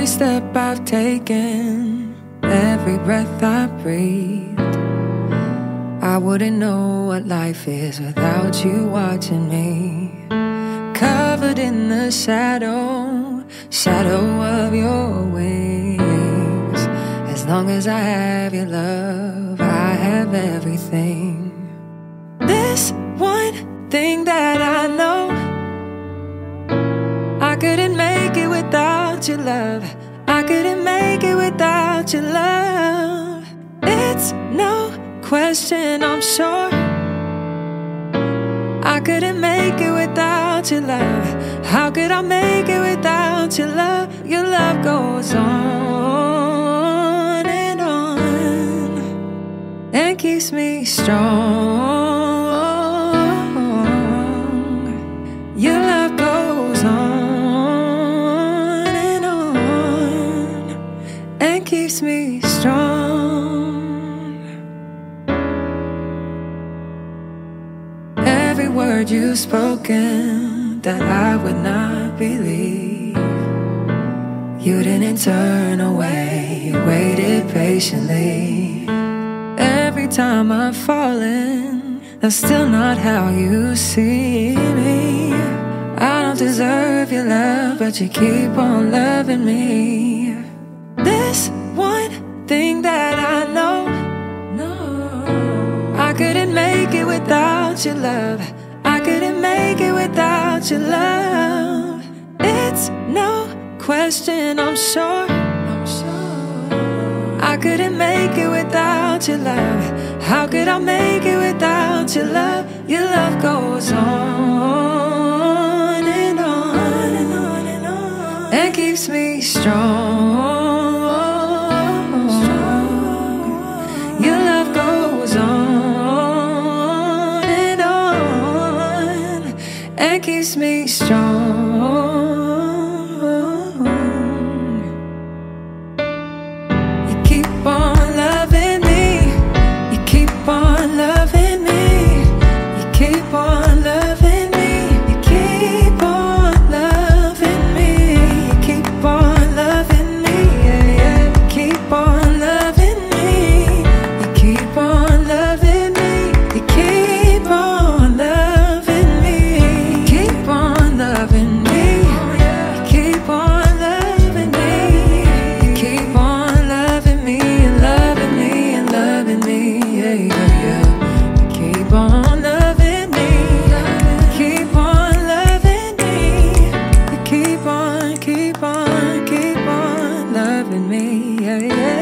Every step I've taken, every breath I breathed, I wouldn't know what life is without you watching me. Covered in the shadow of your wings. As long as I have your love, I have everything. This one thing that I know, I couldn't make it without your love. I couldn't make it without your love. It's no question, I'm sure. I couldn't make it without your love. How could I make it without your love? Your love goes on and keeps me strong. Your love goes on and keeps me strong. Every word you've spoken that I would not believe, you didn't turn away, you waited patiently. Every time I've fallen, that's still not how you see me. I don't deserve your love, but you keep on loving me. This one thing that I know, I couldn't make it without your love. I couldn't make it without your love. It's no question, I'm sure. I couldn't make it without your love. How could I make it without your love? Your love goes on and keeps me strong. Your love goes on and keeps me strong. You keep on loving me. You keep on loving me. You keep on loving me. You keep on loving me. You keep on loving me. Yeah, yeah. You keep on loving me. You keep on loving me. You keep on loving me. You keep on loving me. You keep on loving me. You keep on loving me and loving me and loving me. Yeah, yeah, yeah. You keep on loving me. Keep on loving me. You keep on loving me. Yeah, yeah.